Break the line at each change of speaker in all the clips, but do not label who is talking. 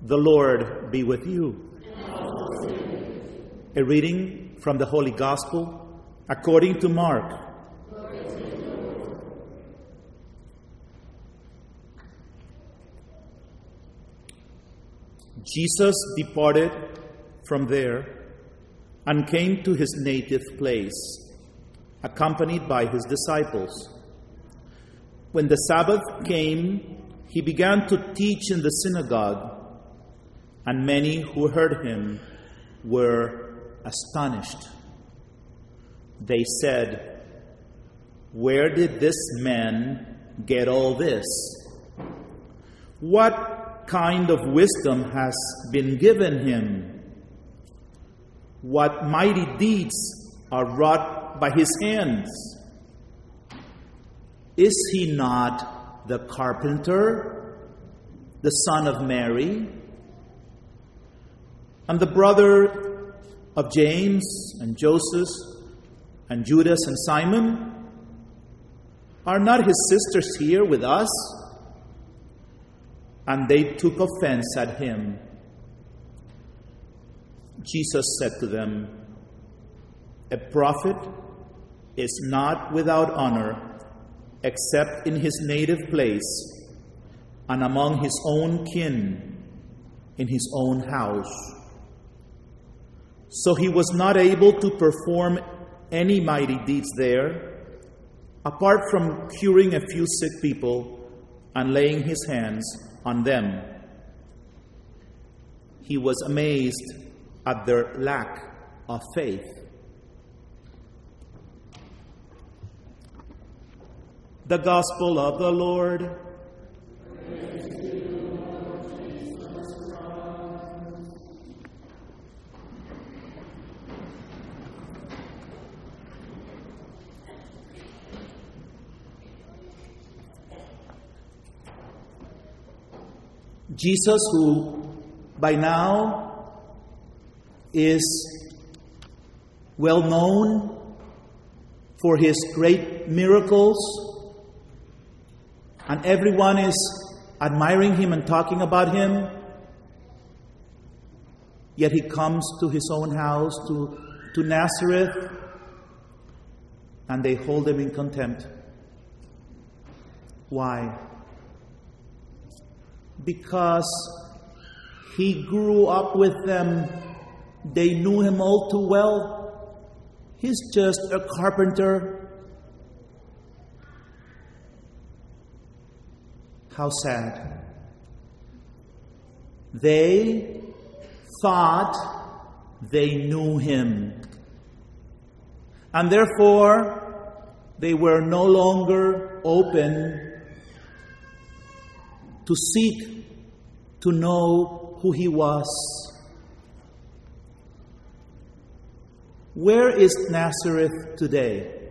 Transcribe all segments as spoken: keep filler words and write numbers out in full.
The Lord be with you. A reading from the Holy Gospel according to Mark. Jesus departed from there and came to his native place, accompanied by his disciples. When the Sabbath came, he began to teach in the synagogue, and many who heard him were astonished. They said, "Where did this man get all this? What kind of wisdom has been given him? What mighty deeds are wrought by his hands? Is he not the carpenter, the son of Mary, and the brother of James and Joseph and Judas and Simon? Are not his sisters here with us?" And they took offense at him. Jesus said to them, "A prophet is not without honor except in his native place and among his own kin, in his own house." So he was not able to perform any mighty deeds there, apart from curing a few sick people and laying his hands on them. He was amazed at their lack of faith. The Gospel of the Lord. Jesus, who by now is well known for his great miracles, and everyone is admiring him and talking about him, yet he comes to his own house, to, to Nazareth, and they hold him in contempt. Why? Because he grew up with them. They knew him all too well. He's just a carpenter. How sad. They thought they knew him. And therefore, they were no longer open to seek to know who he was. Where is Nazareth today?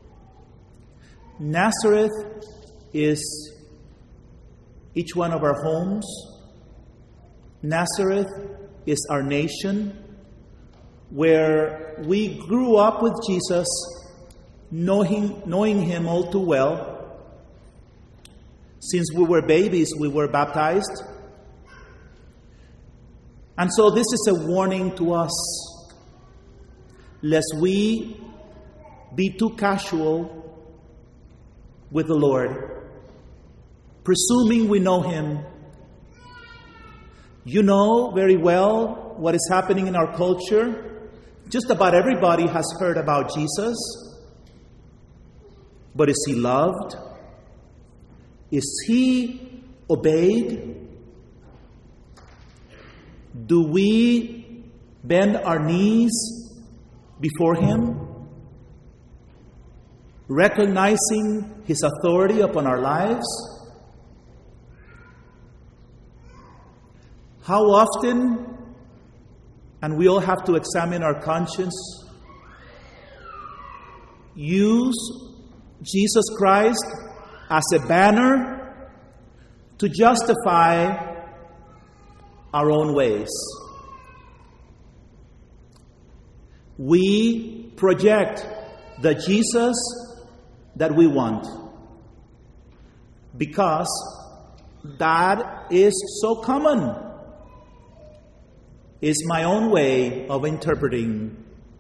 Nazareth is each one of our homes. Nazareth is our nation, where we grew up with Jesus, knowing, knowing him all too well. Since we were babies, we were baptized. And so this is a warning to us, lest we be too casual with the Lord, presuming we know him. You know very well what is happening in our culture. Just about everybody has heard about Jesus. But is he loved? Is he obeyed? Do we bend our knees before him, recognizing his authority upon our lives? How often, and we all have to examine our conscience, use Jesus Christ as a banner to justify our own ways. We project the Jesus that we want because that is so common. is my own way of interpreting.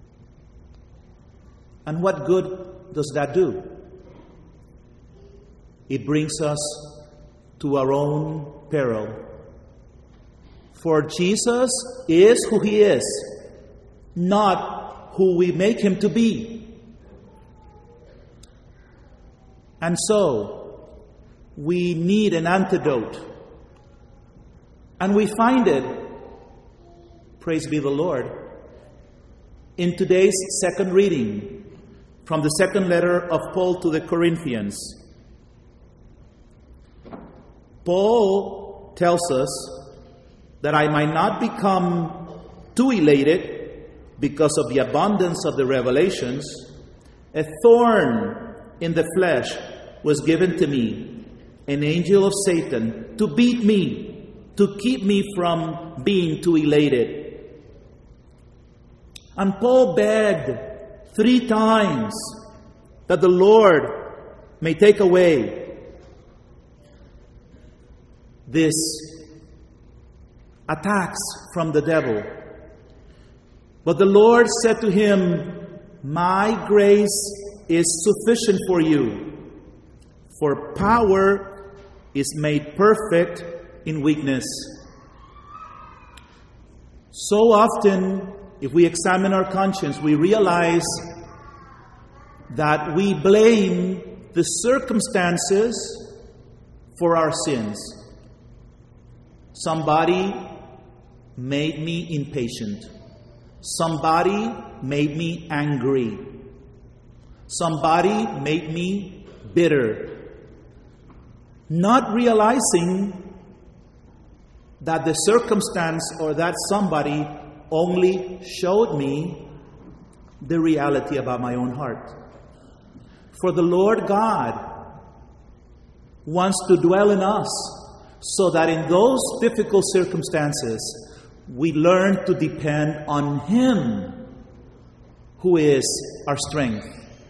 And what good does that do? It brings us to our own peril. For Jesus is who he is, not who we make him to be. And so, we need an antidote. And we find it, praise be the Lord, in today's second reading from the second letter of Paul to the Corinthians. Paul tells us that I might not become too elated because of the abundance of the revelations, a thorn in the flesh was given to me, an angel of Satan, to beat me, to keep me from being too elated. And Paul begged three times that the Lord may take away this attacks from the devil. But the Lord said to him, my grace is sufficient for you, for power is made perfect in weakness. So often, if we examine our conscience, we realize that we blame the circumstances for our sins. Somebody made me impatient. Somebody made me angry. Somebody made me bitter. Not realizing that the circumstance or that somebody only showed me the reality about my own heart. For the Lord God wants to dwell in us so that in those difficult circumstances we learn to depend on him who is our strength.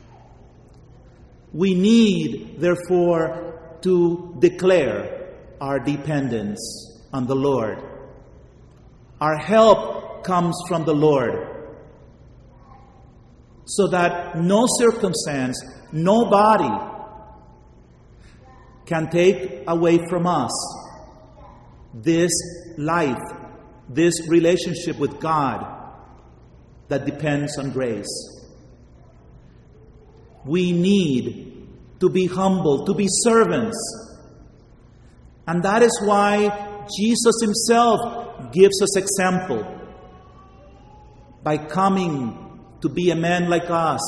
We need, therefore, to declare our dependence on the Lord. Our help comes from the Lord, so that no circumstance, nobody can take away from us this life, this relationship with God that depends on grace. We need to be humble, to be servants. And that is why Jesus himself gives us example by coming to be a man like us,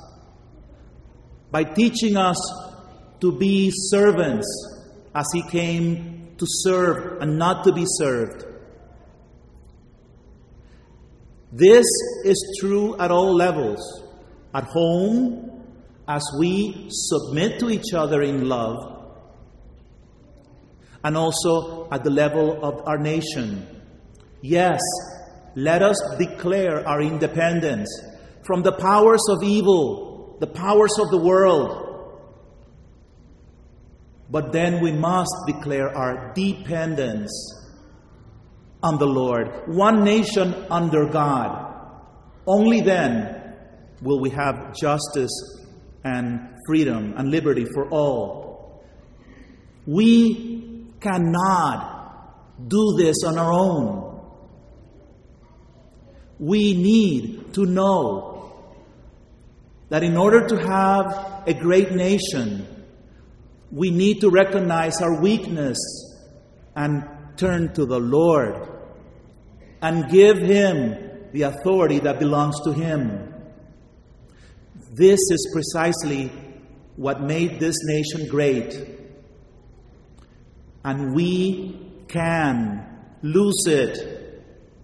by teaching us to be servants as he came to serve and not to be served. This is true at all levels. At home, as we submit to each other in love, and also at the level of our nation. Yes, let us declare our independence from the powers of evil, the powers of the world. But then we must declare our dependence on the Lord. One nation under God. Only then will we have justice and freedom and liberty for all. We cannot do this on our own. We need to know that in order to have a great nation, we need to recognize our weakness and turn to the Lord and give him the authority that belongs to him. This is precisely what made this nation great. And we can lose it.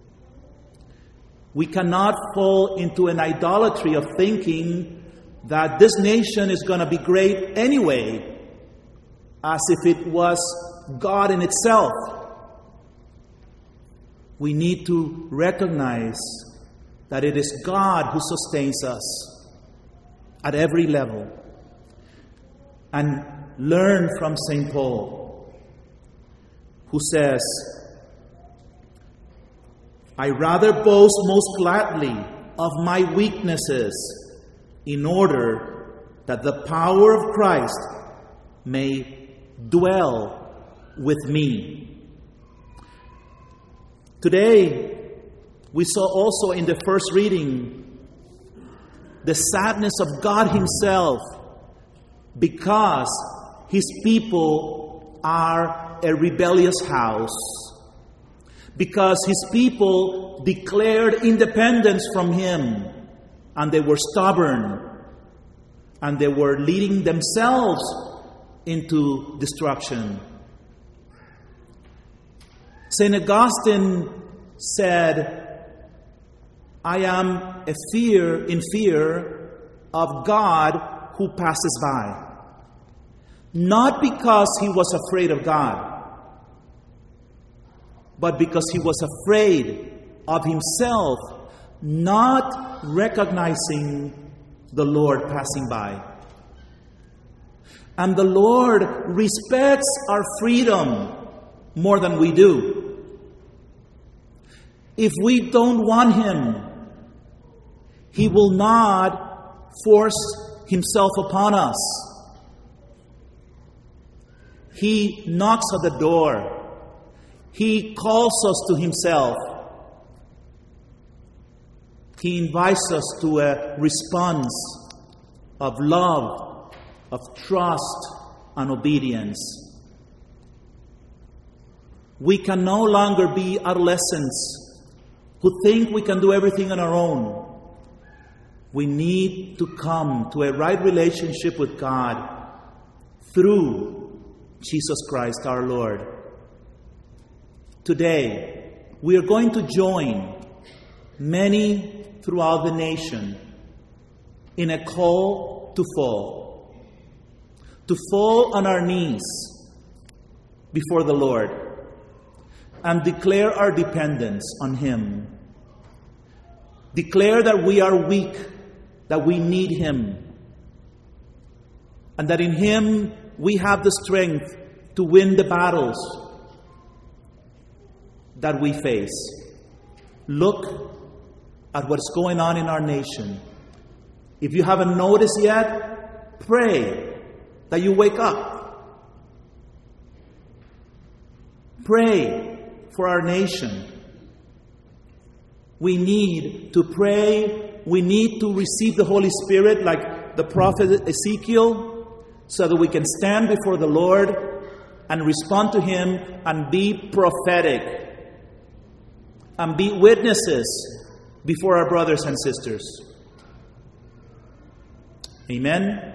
We cannot fall into an idolatry of thinking that this nation is going to be great anyway, as if it was God in itself. We need to recognize that it is God who sustains us at every level, and learn from Saint Paul, who says, I rather boast most gladly of my weaknesses, in order that the power of Christ may dwell with me. Today, we saw also in the first reading the sadness of God Himself because His people are a rebellious house. Because His people declared independence from Him, and they were stubborn, and they were leading themselves into destruction. Saint Augustine said, I am a fear in fear of God who passes by. Not because he was afraid of God, but because he was afraid of himself not recognizing the Lord passing by. And the Lord respects our freedom more than we do. If we don't want Him, He will not force Himself upon us. He knocks at the door. He calls us to Himself. He invites us to a response of love, of trust, and obedience. We can no longer be adolescents who think we can do everything on our own. We need to come to a right relationship with God through Jesus Christ our Lord. Today, we are going to join many throughout the nation in a call to fall. To fall on our knees before the Lord and declare our dependence on Him. Declare that we are weak, that we need Him, and that in Him we have the strength to win the battles that we face. Look at what's going on in our nation. If you haven't noticed yet, pray that you wake up. Pray for our nation. We need to pray. We need to receive the Holy Spirit like the prophet Ezekiel, so that we can stand before the Lord and respond to Him and be prophetic and be witnesses before our brothers and sisters. Amen.